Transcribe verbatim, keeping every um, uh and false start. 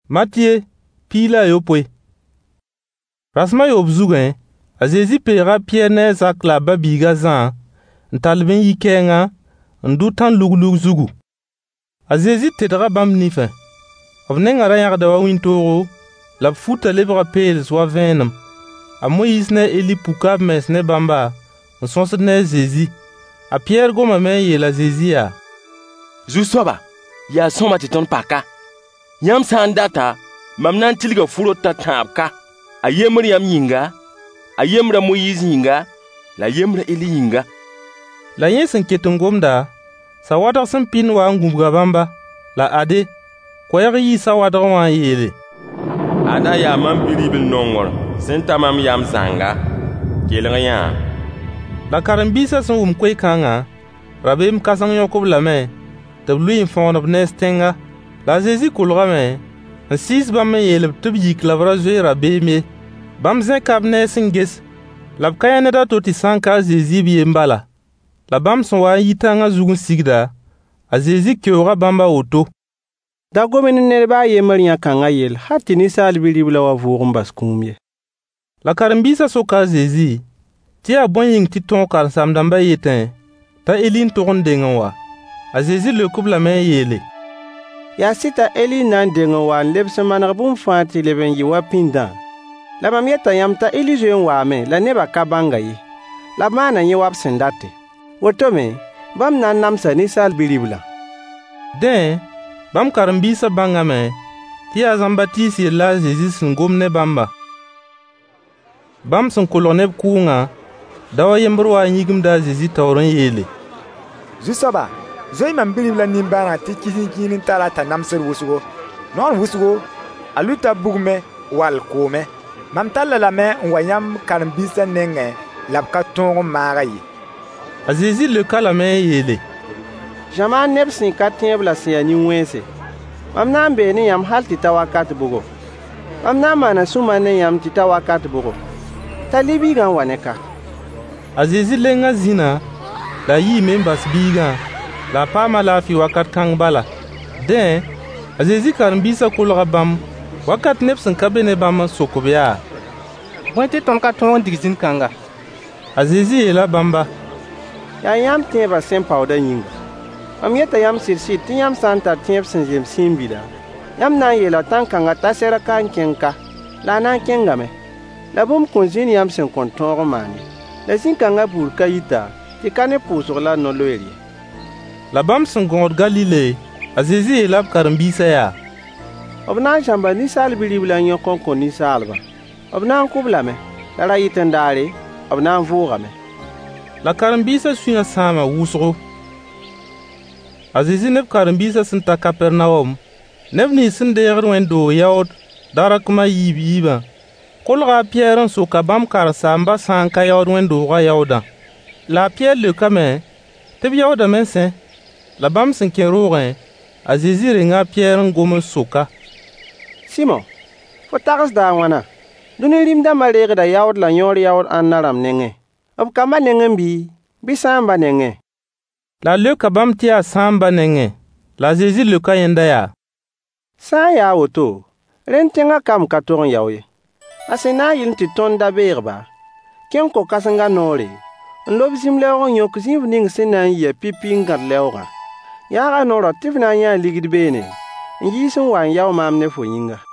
Matthieu pila yopoe. Rasma yob zugẽ, a Zezi peega Pierre ne Zak la babiiga Zã n tall bɩ yi kɛɛngã n dʋ tãn-lug-lug zugu. A Zezi tedga bãmb nifẽ. B nengã ra yãgda wa wĩntoogo, la b futa lebga peels wa vẽenem. A Moyiis ne Eli puka b mens ne bãmba n sõsd ne a Zezi. A Pierre gomame n yeel a Zezi yaa: Zu-soaba, yaa sõma tɩ tõnd paka. Yãmb sã n data, mam na n tilga fu-rotã tãab ka. A yembr yãmb yĩnga, a yembra Moyiis yĩnga, la a yembra Eli yĩnga. La yẽ sẽn ket n gomda, sawadg sẽn pĩnd wa n gũbga bãmba. La ade, koɛɛg yɩ sawadg wã n yeele: Ada yaa mam bi-ribl nongr sẽn ta mam yam zãnga. Kelg yã. La karen-biisã sẽn wʋm koe-kãngã, rabeem kãseng yõk-b lame tɩ b lʋɩ n fõgen b nees tẽnga. La a Zezi kolgame n sɩɩs bãmb n yeel-b tɩ b yik la b ra zoe rabeem ye. Bãmb zẽka b nees n ges, la b ka yã ned a to tɩ sã n ka a Zezi b yen bala. La bãmb sẽn wa n yi tãngã zug n sigda, a Zezi keooga bãmb a woto: Da gome ne ned baa yembr yã-kãngã yell hal tɩ ninsaal bi-ribla wa vʋʋg n bas kũum ye. La karen-biisã soka a Zezi tɩ yaa bõe yĩng tɩ tõog karen-saam-dãmbã yetẽ t'a Eli n tog n deng n wa. A Zezi leok-b lame n yeele: Yaa sɩta Eli na n deng n wa n lebs n maneg bũmb fãa tɩ leb n yɩ wa pĩndã. La mam yeta yãmb t'a Eli zoe n waame la nebã ka bãnga ye, la b maana yẽ wa b sẽn date. Wotome, bãmb na n namsa ninsaal bi-riblã. Dẽ, bãmb karen-biisã bãngame tɩ yaa Zãn-Batiis yella a Zezi sẽn gom ne bãmba. Bãmb sẽn kolg neb kʋʋngã, dao yembr wa n yĩgimda a Zezi taoor n yeele: Zu-soaba, zoe mam bi-riblã nimbãanegã tɩ kis n kĩin n tara t'a namsd wʋsgo. Noogr wʋsgo, a luta bugme wall koome. Mam talla lame n wa yãmb karen-biisã nengẽ la b ka tõog n maaga ye. A Zezi leoka lame n yeele: Zãmaan neb sẽn ka tẽeb la sẽn yaa nin-wẽnse. Mam na n bee ne yãmb hal tɩ ta wakat bugo. Mam na n maana sũ-mar ne yãmb tɩ ta wakat bugo. T'a li biigã n wa ne ka. A Zezi lenga zĩna, la a yiime n bas biigã, la a paama laafɩ wakat kãng bala. Dẽ, a Zezi karen-biisã kolga bãmb wakat neb sẽn ka be ne bãmb n sok-b yaa: Bõe tɩ tõnd ka tõog n dig zĩn-kãnga? A Zezi yeela bãmba: Yaa yãmb tẽebã sẽn paoodã yĩnga. Mam yeta yãmb sɩd-sɩd tɩ yãmb sã n tar tẽeb sẽn zem sĩn-bila, yãmb na n yeela tãn-kãngã t'a sɛra ka n kẽng ka, la a na n kẽngame. La bũmb kõn zĩnd yãmb sẽn kõn tõog n maan ye. La zĩn-kãngã buud ka yita tɩ ka ne pʋʋsg la no-loeer ye. La bãmb sẽn gõod Galile, a Zezi yeela b karen-biisã yaa: B na n zãmba ninsaal bi-riblã n yõk n kõ ninsaalbã. B na n kʋb lame, la ra yɩt n daare, b na n vʋʋgame. La karen-biisã sũyã sãama wʋsgo. A Zezi neb karen-biisã sẽn ta Kapɛrnawum, neb nins sẽn deegd wẽn-doog yaood darakmã yiib yiibã, kolga a Pɩyɛɛr n soka bãmb karen-saambã sã n ka yaood wẽn-doogã yaoodã. La a Pɩyɛɛr leokame tɩ b yaoodame sẽ. La bãmb sẽn kẽ roogẽ, a Zezi renga a Pɩyɛɛr n gom n soka: Sɩmo, fo tagsda a wãna? Dũni rĩm-dãmbã reegda yaood la yõor yaood ãnna rãmb nengẽ? B kambã nengẽ bɩ, bɩ sãambã nengẽ? La a leoka bãmb tɩ yaa sãambã nengẽ. La a Zezi leoka yẽnda yaa: Sã n yaa woto, rẽnd tẽngã kam ka tog n yao ye. A sẽn na n yɩl tɩ tõnd da beegba, kẽng ko-kãsengã noore, n lob zĩm-lɛoog n yõk zĩif ning sẽn na n yɩ pipi n gãd lɛoogã. Yãagã noorã tɩ f na n yãa ligd beene, n yiis n wa n yao maam ne fo yĩnga.